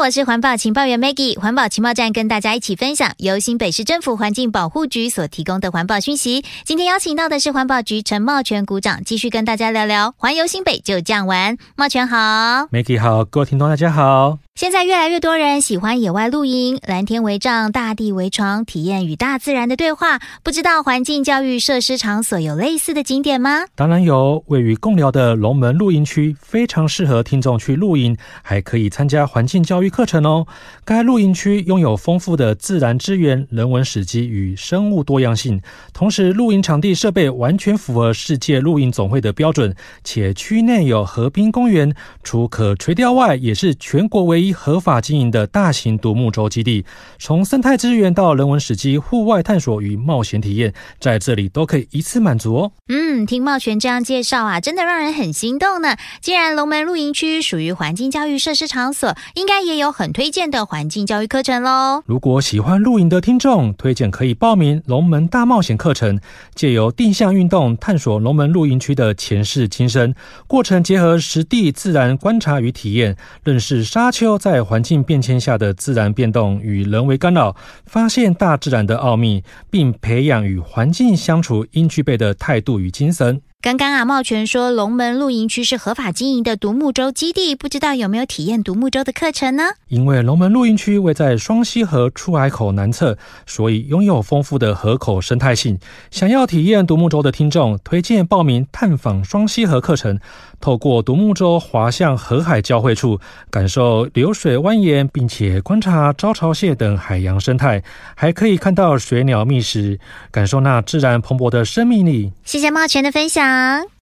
我是环保情报员 Maggie， 环保情报站跟大家一起分享由新北市政府环境保护局所提供的环保讯息。今天邀请到的是环保局陈茂全股长，继续跟大家聊聊环游新北就这样玩。茂全好。 Maggie 好，各位听众大家好。 现在越来越多人喜欢野外露营，蓝天为帐，大地为床，体验与大自然的对话。不知道环境教育设施场所有类似的景点吗？ 当然有，位于贡寮的龙门露营区非常适合听众去露营，还可以参加环境教育课程哦。该露营区拥有丰富的自然资源、人文史迹与生物多样性，同时露营场地设备完全符合世界露营总会的标准，且区内有河滨公园，除可垂钓外，也是全国唯一合法经营的大型独木舟基地。从生态资源到人文史迹、户外探索与冒险体验，在这里都可以一次满足哦。 听茂全这样介绍啊，真的让人很心动呢。既然龙门露营区属于环境教育设施场所，应该也有很推荐的环境教育课程咯。 如果喜欢露营的听众，推荐可以报名龙门大冒险课程，借由定向运动探索龙门露营区的前世今生，过程结合实地自然观察与体验，认识沙丘在环境变迁下的自然变动与人为干扰，发现大自然的奥秘，并培养与环境相处应具备的态度与精神。 刚刚茂全说龙门露营区是合法经营的独木舟基地，不知道有没有体验独木舟的课程呢？ 因为龙门露营区位在双溪河出海口南侧，所以拥有丰富的河口生态性。想要体验独木舟的听众，推荐报名探访双溪河课程，透过独木舟滑向河海交汇处，感受流水蜿蜒，并且观察招潮蟹等海洋生态，还可以看到水鸟觅食，感受那自然蓬勃的生命力。 谢谢茂全的分享。